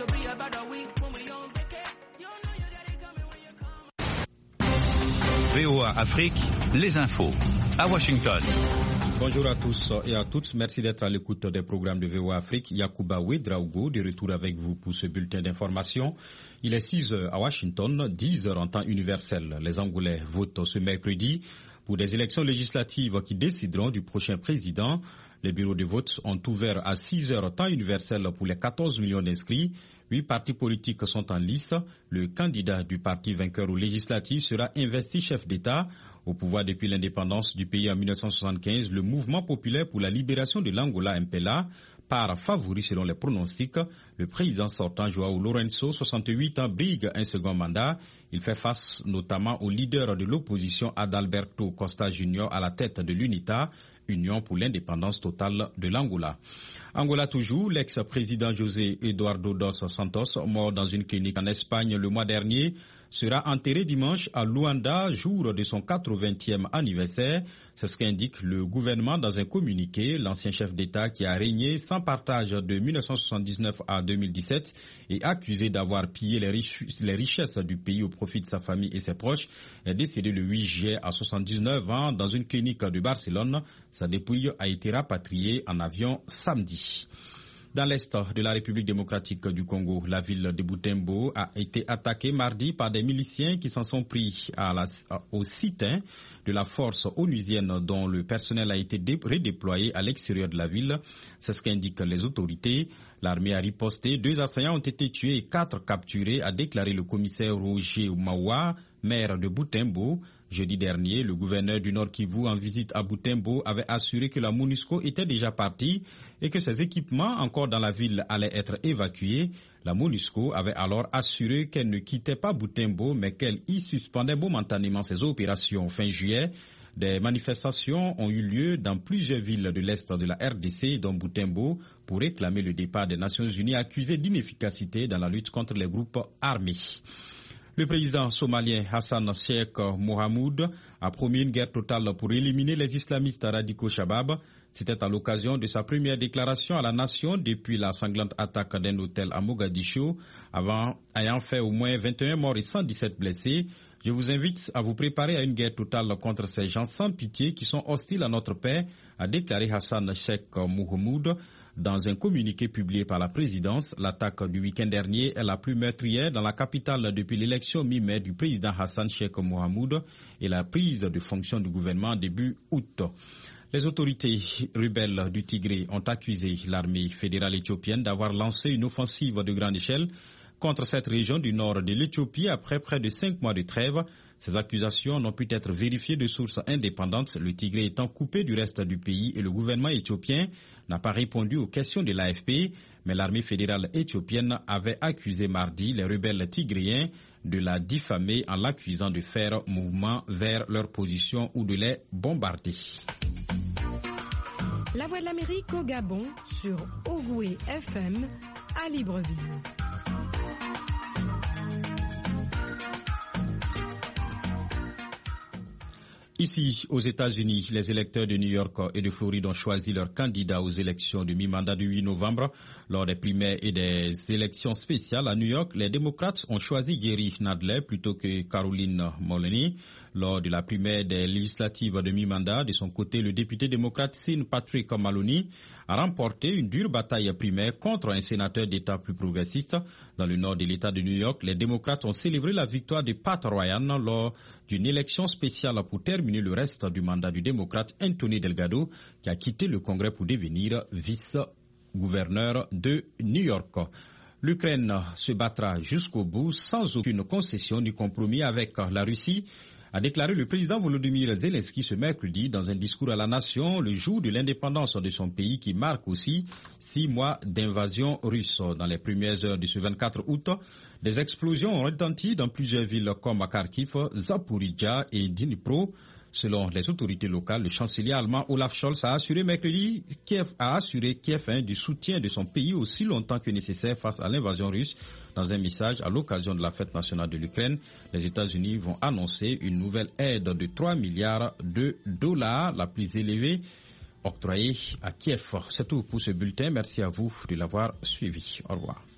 VOA Afrique, les infos. À Washington. Bonjour à tous et à toutes. Merci d'être à l'écoute des programmes de VOA Afrique. Yacouba Ouedraogo, de retour avec vous pour ce bulletin d'information. Il est 6 heures à Washington, 10 heures en temps universel. Les Angolais votent ce mercredi pour des élections législatives qui décideront du prochain président. Les bureaux de vote ont ouvert à 6 heures temps universel pour les 14 millions d'inscrits. 8 partis politiques sont en lice. Le candidat du parti vainqueur aux législatives sera investi chef d'État. Au pouvoir depuis l'indépendance du pays en 1975, le mouvement populaire pour la libération de l'Angola, MPLA, part favori selon les pronostics. Le président sortant, João Lourenço, 68 ans, brigue un second mandat. Il fait face notamment au leader de l'opposition, Adalberto Costa Jr., à la tête de l'UNITA, Union pour l'indépendance totale de l'Angola. Angola toujours, l'ex-président José Eduardo dos Santos, mort dans une clinique en Espagne le mois dernier, sera enterré dimanche à Luanda, jour de son 80e anniversaire. C'est ce qu'indique le gouvernement dans un communiqué. L'ancien chef d'État qui a régné sans partage de 1979 à 2017 et accusé d'avoir pillé les richesses du pays au profit de sa famille et ses proches est décédé le 8 juillet à 79 ans dans une clinique de Barcelone. Sa dépouille a été rapatriée en avion samedi. Dans l'est de la République démocratique du Congo, la ville de Butembo a été attaquée mardi par des miliciens qui s'en sont pris au sit-in de la force onusienne dont le personnel a été redéployé à l'extérieur de la ville. C'est ce qu'indiquent les autorités. L'armée a riposté. 2 assaillants ont été tués et 4 capturés, a déclaré le commissaire Roger Mawa, maire de Butembo. Jeudi dernier, le gouverneur du Nord Kivu en visite à Butembo avait assuré que la MONUSCO était déjà partie et que ses équipements encore dans la ville allaient être évacués. La MONUSCO avait alors assuré qu'elle ne quittait pas Butembo mais qu'elle y suspendait momentanément ses opérations. Fin juillet, des manifestations ont eu lieu dans plusieurs villes de l'Est de la RDC, dont Butembo, pour réclamer le départ des Nations Unies accusées d'inefficacité dans la lutte contre les groupes armés. Le président somalien Hassan Sheikh Mohamud a promis une guerre totale pour éliminer les islamistes radicaux Shabab. C'était à l'occasion de sa première déclaration à la nation depuis la sanglante attaque d'un hôtel à Mogadiscio, ayant fait au moins 21 morts et 117 blessés. Je vous invite à vous préparer à une guerre totale contre ces gens sans pitié qui sont hostiles à notre paix, a déclaré Hassan Sheikh Mohamud. Dans un communiqué publié par la présidence, l'attaque du week-end dernier est la plus meurtrière dans la capitale depuis l'élection mi-mai du président Hassan Sheikh Mohamud et la prise de fonction du gouvernement début août. Les autorités rebelles du Tigré ont accusé l'armée fédérale éthiopienne d'avoir lancé une offensive de grande échelle contre cette région du nord de l'Éthiopie après près de 5 mois de trêve. Ces accusations n'ont pu être vérifiées de sources indépendantes, le Tigré étant coupé du reste du pays et le gouvernement éthiopien n'a pas répondu aux questions de l'AFP, mais l'armée fédérale éthiopienne avait accusé mardi les rebelles tigréens de la diffamer en l'accusant de faire mouvement vers leur position ou de les bombarder. La Voix de l'Amérique au Gabon sur Ogoué FM à Libreville. Ici, aux États-Unis, les électeurs de New York et de Floride ont choisi leurs candidats aux élections de mi-mandat du 8 novembre. Lors des primaires et des élections spéciales à New York, les démocrates ont choisi Jerry Nadler plutôt que Caroline Mulroney. Lors de la primaire des législatives de mi-mandat, de son côté, le député démocrate Sean Patrick Maloney a remporté une dure bataille primaire contre un sénateur d'État plus progressiste. Dans le nord de l'État de New York, les démocrates ont célébré la victoire de Pat Ryan lors d'une élection spéciale pour terminer le reste du mandat du démocrate Anthony Delgado, qui a quitté le Congrès pour devenir vice-gouverneur de New York. L'Ukraine se battra jusqu'au bout sans aucune concession ni compromis avec la Russie, a déclaré le président Volodymyr Zelensky ce mercredi dans un discours à la nation le jour de l'indépendance de son pays qui marque aussi 6 mois d'invasion russe. Dans les premières heures de ce 24 août, des explosions ont retenti dans plusieurs villes comme Kharkiv, Zaporizhzhia et Dnipro. Selon les autorités locales, le chancelier allemand Olaf Scholz a assuré mercredi Kiev du soutien de son pays aussi longtemps que nécessaire face à l'invasion russe. Dans un message à l'occasion de la fête nationale de l'Ukraine, les États-Unis vont annoncer une nouvelle aide de 3 milliards de dollars, la plus élevée octroyée à Kiev. C'est tout pour ce bulletin. Merci à vous de l'avoir suivi. Au revoir.